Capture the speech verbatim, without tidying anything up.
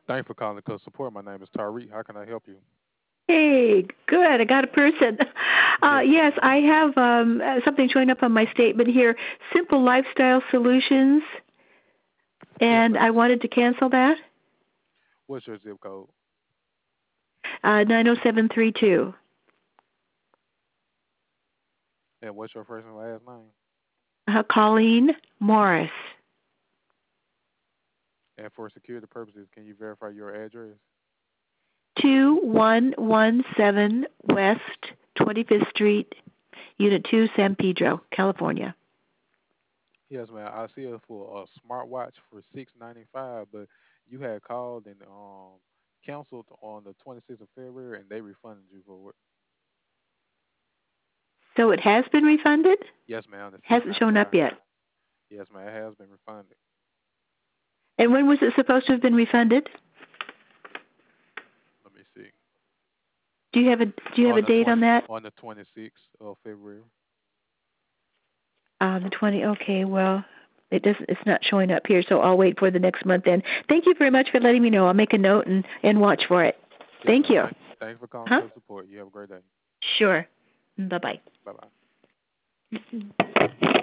Thanks for calling the support. My name is Tariq. How can I help you? Hey, good. I got a person. Uh, Yes, yes, ma'am. I have um, uh, something showing up on my statement here. Simple Lifestyle Solutions, Yes, and ma'am. I wanted to cancel that. What's your zip code? Uh, nine oh seven three two. And what's your first and last name? Uh, Colleen Morris. And for security purposes, can you verify your address? two one one seven West twenty-fifth Street, Unit two, San Pedro, California. Yes, ma'am. I see it for a smartwatch for six ninety five, but you had called and um canceled on the twenty sixth of February, and they refunded you for it. So it has been refunded? Yes, ma'am. The six Hasn't ninety shown up five. yet. Yes, ma'am. It has been refunded. And when was it supposed to have been refunded? Let me see. Do you have a Do you have a On the date on twenty that? on the twenty sixth of February. Uh, the twenty. Okay, well, it doesn't. It's not showing up here, so I'll wait for the next month. Then, thank you very much for letting me know. I'll make a note and and watch for it. Yes, Thank ma'am. you. Thank, thanks for calling Huh? customer support. You have a great day. Sure. Bye bye. Bye bye.